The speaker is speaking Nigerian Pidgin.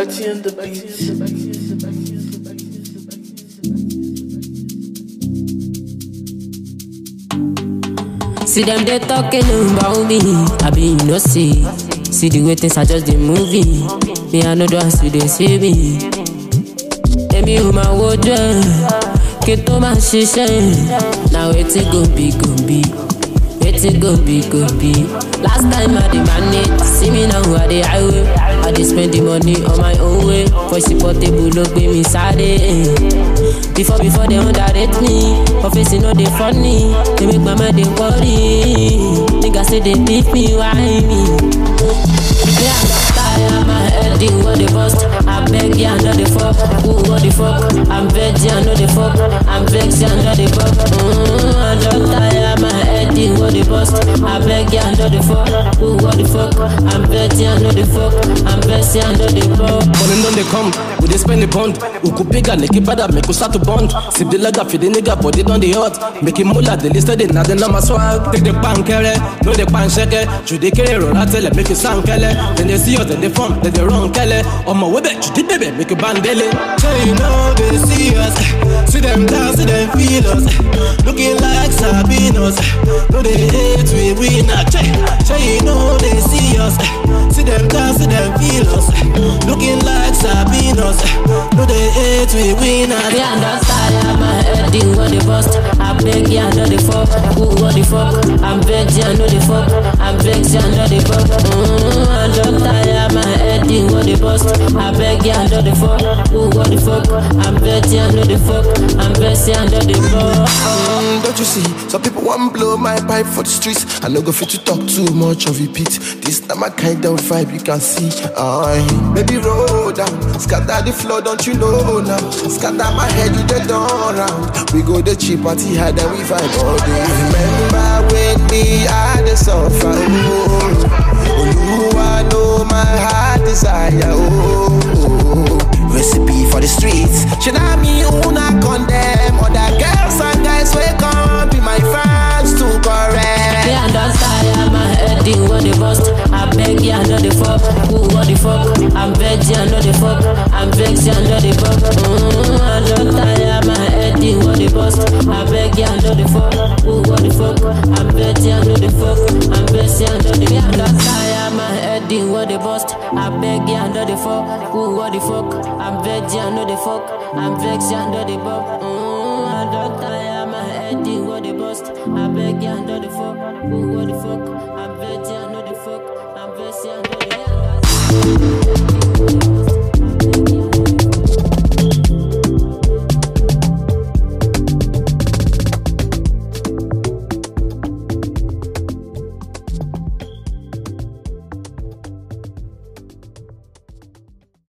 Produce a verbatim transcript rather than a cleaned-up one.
Betty and the beats. See them they talking about me, I be you know see. See the way things are just the movie. Me I know dance you they see me. Emi who my wardrobe, get to my shisha. Now it's a go be go be, it's a go be go be. Last time I did manage, see me now I the highway. I dey spend the money on my own way. For she portable look be me sad. Before before they underrate me, office you know they funny. They make my mind they worry. Niggas say they beat me, why me? Yeah, tired my head, you want the bust. I beg you, I know the fuck. Who want the fuck? I'm veggie, I know the fuck. I'm vexed, I know the fuck. Mm, I don't tire my head, you want the bust. I beg you, I know the fuck. Who want the fuck? I'm veggie, I know the fuck. I'm vexed, I know the fuck. Calling on they come, we they spend the bond. Who could bigger, make it better, make us start to bond. Sip the leg up, feed the nigga, but they done the hot. Make it more like the list of the now they know my swag. Take the pan carry, no the pan shake. Should they carry roll, I tell it, make it sound kelly. Then they see us, then they form, then they run kelly. On my way back, you did baby, make it band daily. So you know they see us, see them dance, see them feel us. Looking like Sabinos, no they hate we win a check. So you know they see us, see them dance, see them feel us. Looking like Sabinos, no they hate we win a check. Yeah, that's tired, my head, you want the bust. I beg you, I know the fuck. Who want the fuck? I'm veggie, I know the fuck. I'm vexed, I know the fuck. Mm, I don't tire, my head, you want the bust. I beg you, I know the fuck. Who want the fuck? I'm veggie, I know the fuck. I'm vexed, I know the fuck. Mm, don't you see? Some people want blow my pipe for the streets. I no go fit to talk too much or repeat. This not my kind of vibe, you can see. Aye, baby roll down, scatter the floor, don't you know now? Scatter my head, you dead on round. We go the cheap party hard and we vibe all day. Remember when me I the suffer, oh, oh, I know my heart desire, oh, oh. Recipe for the streets. Should I me who not condemn other girls and guys wake up be my fans too correct. Yeah, that's tired, my head, you want the bust. I beg you, I know the fuck. Who want the fuck? I'm veggie, I know the fuck. I'm vexed, I know the fuck. Mm, I don't tire, my head, you want the bust. I beg you, I know the fuck. Who want the fuck? I'm veggie, I know the fuck. I'm vexed, I know the fuck. Yeah, that's tired, my head, you want the bust. I beg you, I know the fuck. Who want the fuck? I'm veggie, I know the fuck. I'm vexed, I know the fuck. Mm, I don't tire, my head, you want the bust. I beg you, I know the fuck. Who want the fuck? I'm veggie, I know the fuck. I'm vexed, I know the fuck.